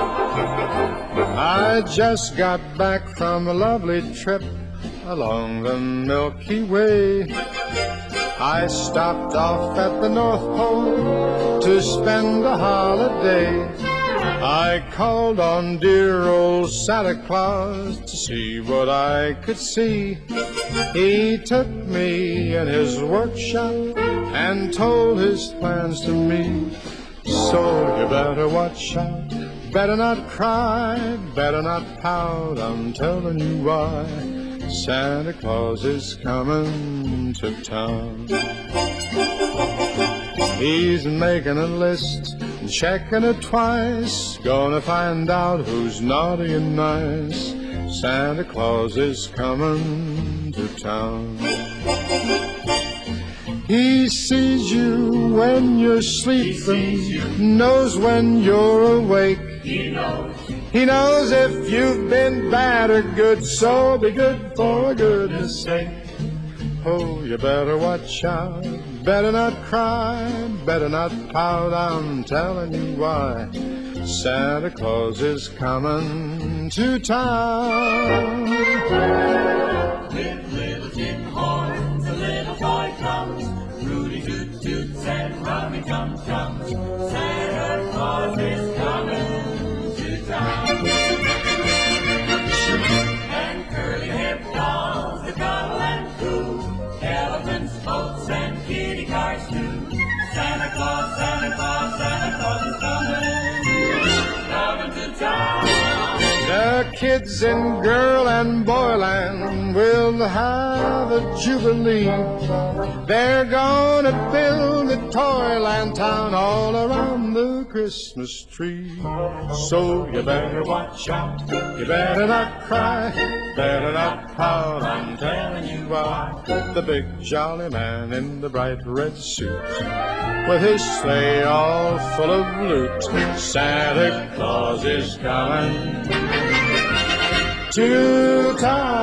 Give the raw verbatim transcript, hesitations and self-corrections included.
I just got back from a lovely trip along the Milky Way. I stopped off at the North Pole to spend a holiday. I called on dear old Santa Claus to see what I could see. He took me in his workshop and told his plans to me. So you better watch out, better not cry, better not pout, I'm telling you why. Santa Claus is coming to town. He's making a list, checking it twice, gonna find out who's naughty and nice. Santa Claus is coming to town. He sees you when you're sleeping, knows when you're awake. He knows. He knows if you've been bad or good, so be good for goodness sake. Oh, you better watch out, better not cry, better not pout, I'm telling you why. Santa Claus is coming to town. With little tin horns, a little toy comes, Rudy toot toots and Rummy tum tums. Santa Claus is coming to town. And curly-haired dolls that cuddle and coo, elephants, boats, and kitty cars too. Santa Claus, Santa Claus, Santa Claus is coming, coming to town. The kids in girl and boyland will have a jubilee. They're gonna build a toyland town all around the Christmas tree. So you better watch out, you better not cry, better not pout, I'm telling you why. The big jolly man in the bright red suit, with his sleigh all full of loot, Santa Claus is coming to town.